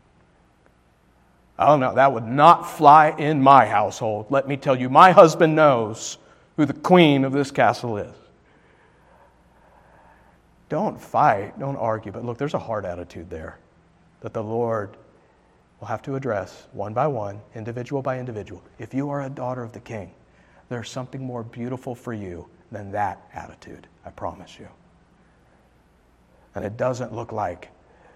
Oh no, that would not fly in my household. Let me tell you, my husband knows who the queen of this castle is. Don't fight, don't argue, but look, there's a heart attitude there that the Lord will have to address one by one, individual by individual. If you are a daughter of the King, there's something more beautiful for you than that attitude, I promise you. And it doesn't look like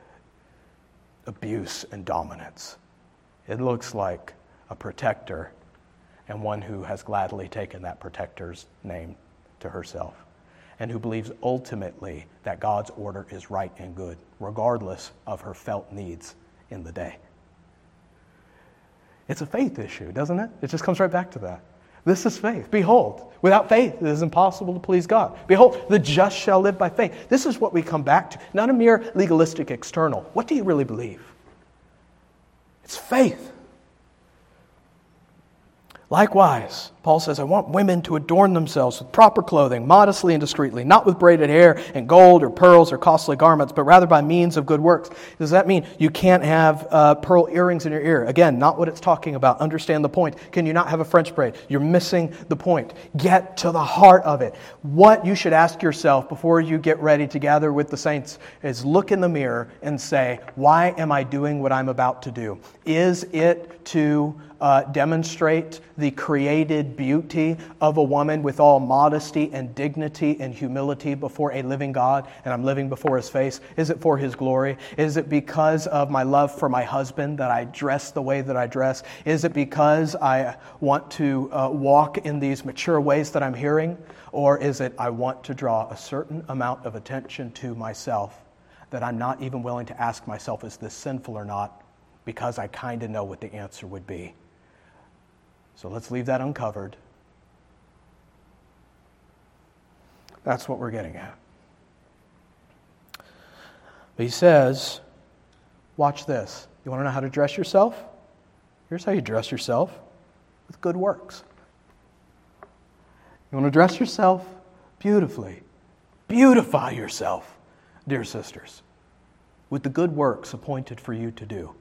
abuse and dominance. It looks like a protector, and one who has gladly taken that protector's name to herself, and who believes ultimately that God's order is right and good, regardless of her felt needs in the day. It's a faith issue, doesn't it? It just comes right back to that. This is faith. Behold, without faith it is impossible to please God. Behold, the just shall live by faith. This is what we come back to, not a mere legalistic external. What do you really believe? It's faith. Likewise, Paul says, I want women to adorn themselves with proper clothing, modestly and discreetly, not with braided hair and gold or pearls or costly garments, but rather by means of good works. Does that mean you can't have pearl earrings in your ear? Again, not what it's talking about. Understand the point. Can you not have a French braid? You're missing the point. Get to the heart of it. What you should ask yourself before you get ready to gather with the saints is look in the mirror and say, why am I doing what I'm about to do? Is it to demonstrate the created beauty of a woman with all modesty and dignity and humility before a living God, and I'm living before His face? Is it for His glory? Is it because of my love for my husband that I dress the way that I dress? Is it because I want to walk in these mature ways that I'm hearing? Or is it I want to draw a certain amount of attention to myself that I'm not even willing to ask myself, is this sinful or not? Because I kind of know what the answer would be. So let's leave that uncovered. That's what we're getting at. But he says, watch this. You want to know how to dress yourself? Here's how you dress yourself: with good works. You want to dress yourself beautifully. Beautify yourself, dear sisters, with the good works appointed for you to do.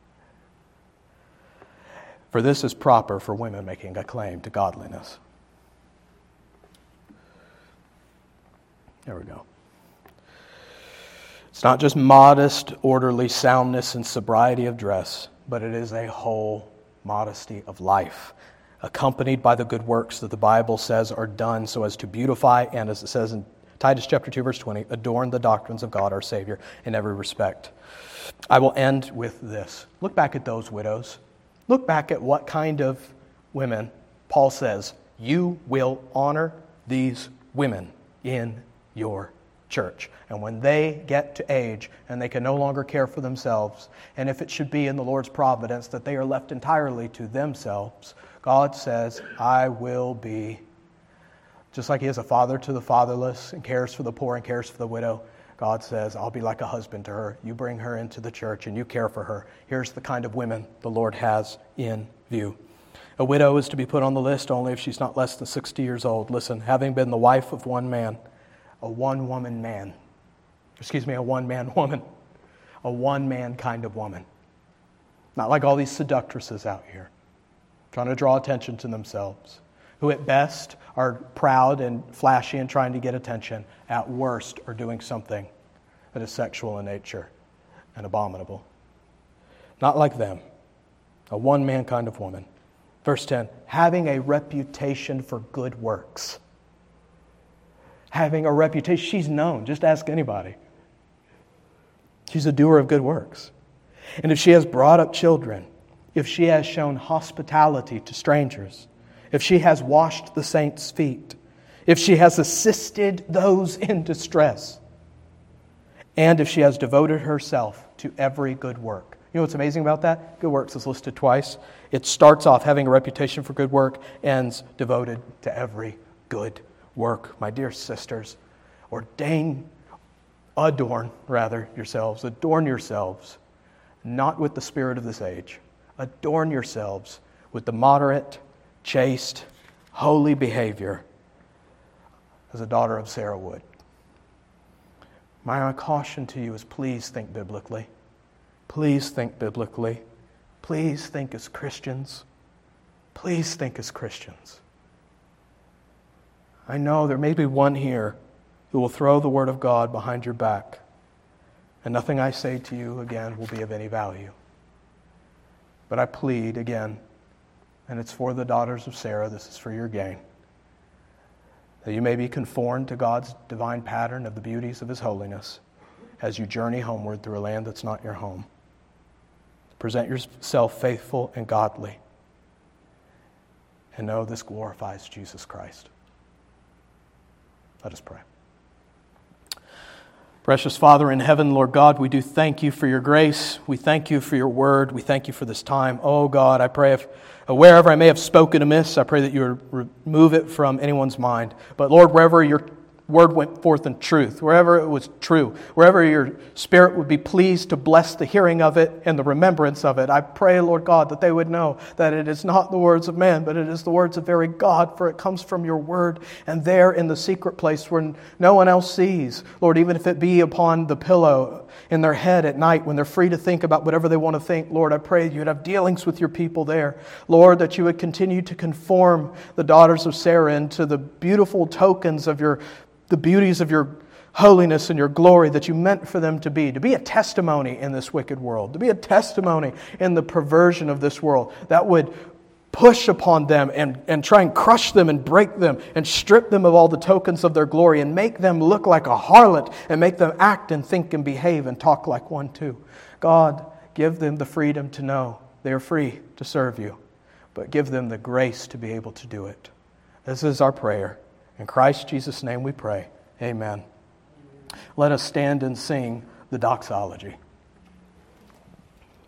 For this is proper for women making a claim to godliness. There we go. It's not just modest, orderly soundness and sobriety of dress, but it is a whole modesty of life, accompanied by the good works that the Bible says are done so as to beautify and, as it says in Titus chapter 2, verse 20, adorn the doctrines of God our Savior in every respect. I will end with this. Look back at those widows. Look back at what kind of women Paul says, you will honor these women in your church. And when they get to age and they can no longer care for themselves, and if it should be in the Lord's providence that they are left entirely to themselves, God says, I will be, just like He is a father to the fatherless and cares for the poor and cares for the widow, God says, I'll be like a husband to her. You bring her into the church and you care for her. Here's the kind of women the Lord has in view. A widow is to be put on the list only if she's not less than 60 years old. Listen, having been the wife of one man, a one-man woman, a one-man kind of woman. Not like all these seductresses out here, trying to draw attention to themselves, who at best are proud and flashy and trying to get attention, at worst are doing something that is sexual in nature and abominable. Not like them, a one-man kind of woman. Verse 10, having a reputation for good works. Having a reputation, she's known, just ask anybody. She's a doer of good works. And if she has brought up children, if she has shown hospitality to strangers, if she has washed the saints' feet, if she has assisted those in distress, and if she has devoted herself to every good work. You know what's amazing about that? Good works is listed twice. It starts off having a reputation for good work, ends devoted to every good work. My dear sisters, adorn yourselves, not with the spirit of this age. Adorn yourselves with the moderate, chaste, holy behavior as a daughter of Sarah would. My caution to you is please think biblically. Please think biblically. Please think as Christians. Please think as Christians. I know there may be one here who will throw the Word of God behind your back, and nothing I say to you again will be of any value. But I plead again, and it's for the daughters of Sarah, this is for your gain, that you may be conformed to God's divine pattern of the beauties of His holiness as you journey homeward through a land that's not your home. Present yourself faithful and godly, and know this glorifies Jesus Christ. Let us pray. Precious Father in heaven, Lord God, we do thank you for your grace. We thank you for your word. We thank you for this time. Oh God, I pray if wherever I may have spoken amiss, I pray that you would remove it from anyone's mind. But Lord, wherever your word went forth in truth, wherever it was true, wherever your Spirit would be pleased to bless the hearing of it and the remembrance of it, I pray, Lord God, that they would know that it is not the words of man, but it is the words of very God, for it comes from your word, and there in the secret place where no one else sees, Lord, even if it be upon the pillow in their head at night when they're free to think about whatever they want to think, Lord, I pray you would have dealings with your people there. Lord, that you would continue to conform the daughters of Sarah into the beautiful tokens of the beauties of your holiness and your glory that you meant for them to be a testimony in this wicked world, to be a testimony in the perversion of this world that would push upon them and try and crush them and break them and strip them of all the tokens of their glory and make them look like a harlot and make them act and think and behave and talk like one too. God, give them the freedom to know they are free to serve you, but give them the grace to be able to do it. This is our prayer. In Christ Jesus' name we pray. Amen. Let us stand and sing the doxology.